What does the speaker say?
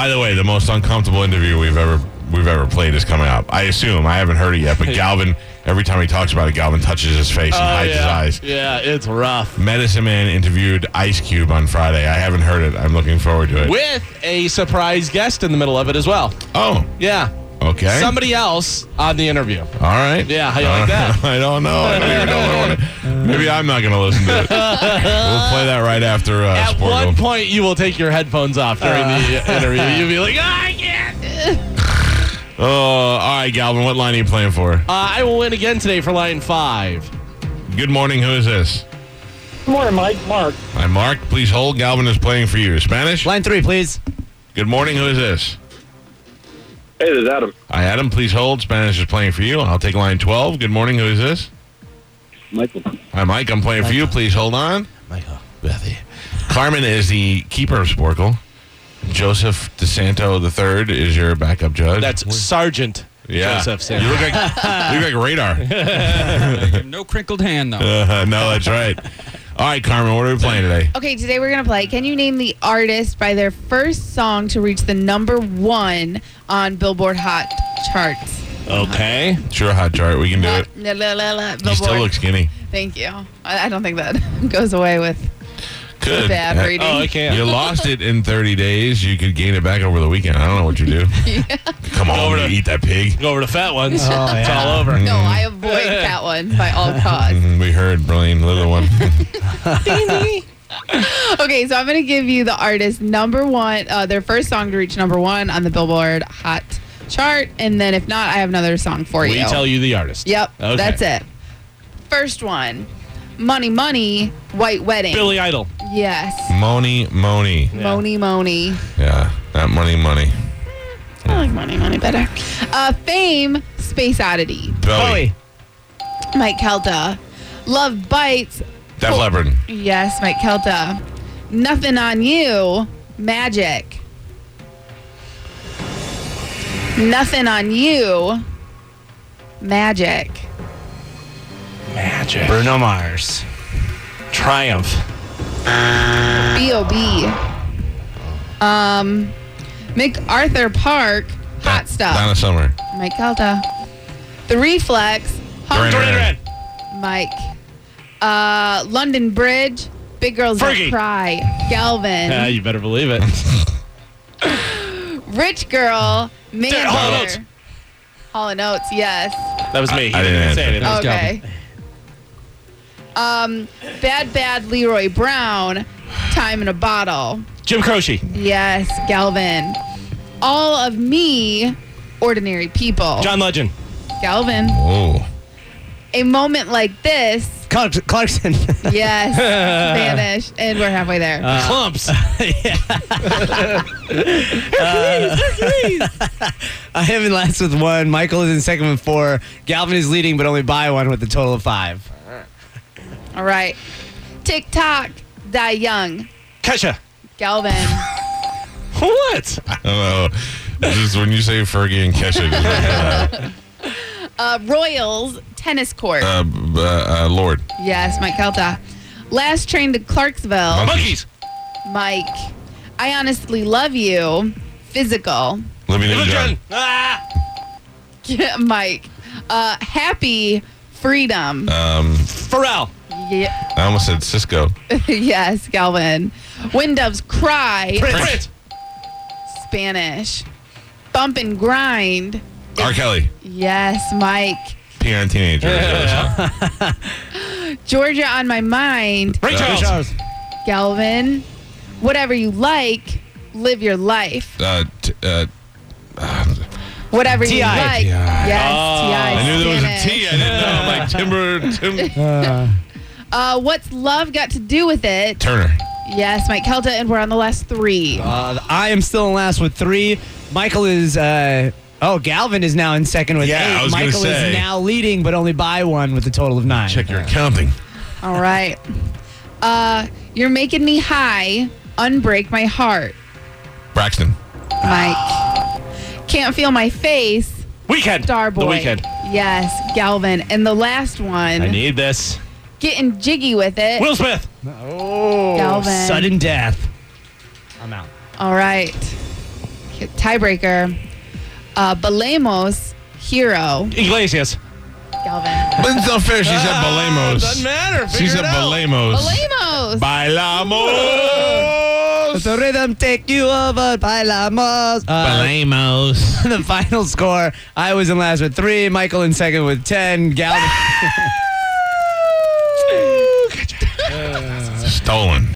By the way, the most uncomfortable interview we've ever played is coming up. I assume. I haven't heard it yet, but Galvin, every time he talks about it, Galvin touches his face and hides his eyes. Yeah, it's rough. Medicine Man interviewed Ice Cube on Friday. I haven't heard it. I'm looking forward to it. With a surprise guest in the middle of it as well. Oh. Yeah. Okay. Somebody else on the interview. All right. Yeah, how you like that? I don't know. I don't even know what I want to. Maybe I'm not going to listen to it. We'll play that right after At Sport one Gold. point, you will take your headphones off during the interview. You'll be like, I can't. Oh, all right, Galvin. What line are you playing for? I will win again today for line 5. Good morning. Who is this? Good morning, Mike. Mark. Hi, Mark. Please hold. Galvin is playing for you. Spanish? Line 3, please. Good morning. Who is this? Hey, this is Adam. Hi, Adam. Please hold. Spanish is playing for you. I'll take line 12. Good morning. Who is this? Michael. Hi, Mike. I'm playing for you. Please hold on. Michael. Carmen is the keeper of Sporkle. Joseph DeSanto III is your backup judge. That's Sergeant Joseph Santos. You look like Radar. No crinkled hand, though. No, that's right. All right, Carmen, what are we playing today? Okay, today we're going to play Can You Name the Artist by their first song to reach the number 1 on Billboard Hot Charts? Okay. Sure, hot chart. We can do it. Billboard. You still look skinny. Thank you. I don't think that goes away with Good. bad reading. Oh, I can't. You lost it in 30 days. You could gain it back over the weekend. I don't know what you do. Come on, to- eat that pig. Go over to fat ones. It's yeah. all over. No, I avoid that one by all costs. We heard, Brilliant, little one. Okay, so I'm going to give you the artist number 1, their first song to reach number 1 on the Billboard Hot Chart. And then if not, I have another song for you. We tell you the artist. Yep, Okay. that's it. First one, Money Money, White Wedding. Billy Idol. Yes. Moni. Moni. Yeah, that money. I like Money better. Fame, Space Oddity. Bowie. Mike Kelta. Love Bites. Def Leppard. Yes, Mike Kelta. Nothing on You, Magic. Nothing on You, Magic. Magic. Bruno Mars. Triumph. B.O.B. MacArthur Park, Hot Stuff. Donna Summer. Mike Kelta. The Reflex, Duran Duran. Mike. London Bridge, Big Girls Fergie. Don't Cry, Galvin. Yeah, you better believe it. Rich Girl, Hall & Oates. Mander. Hall & Oates, yes. That was me. I didn't say answer. anything. Okay. Bad Leroy Brown, Time in a Bottle. Jim Croce. Yes, Galvin. All of Me, Ordinary People. John Legend. Galvin. Oh. A Moment Like This. Clarkson. Yes, Spanish. And we're halfway there. Clumps. I am in last with 1. Michael is in second with 4. Galvin is leading, but only by 1 with a total of 5. All right. TikTok, Die Young. Kesha. Galvin. What? I don't know. Just when you say Fergie and Kesha, just like that. Royals, Tennis Court. Lord. Yes, Mike Kelta. Last Train to Clarksville. Monkeys. Mike. I Honestly Love You. Physical. Living in Religion. John. Mike. Happy Freedom. Pharrell. Yeah. I almost said Cisco. Yes, Galvin. When Doves Cry. Prince. Spanish. Bump and Grind. R. Kelly. Yes, Mike. Piano Teenager. Georgia on My Mind. Ray Charles. Galvin. Whatever You Like. Live Your Life. Whatever you T.I. like. Yes, T.I. I knew there was a Spanish. T. I didn't know. I'm like Tim. What's Love Got to Do with It? Turner. Yes, Mike Kelta, and we're on the last 3. I am still in last with 3. Michael is... Galvin is now in second with 8. I was gonna Michael say. is now leading, but only by 1 with a total of 9. Check your accounting. All right. You're Making Me High. Unbreak My Heart. Braxton. Mike. Can't Feel My Face. Weekend. Starboy. The Weekend. Yes, Galvin. And the last one. I need this. Getting Jiggy with It. Will Smith. Oh, Galvin. sudden death. I'm out. All right. tiebreaker. Balemos, Hero. Iglesias. Galvin. But it's not fair. She said Balemos. Doesn't matter. She Figure said it out. Balemos. Balemos. Bailamos. The rhythm take you over, bailamos. Balemos. The final score, I was in last with 3, Michael in second with 10, Galvin. Stolen.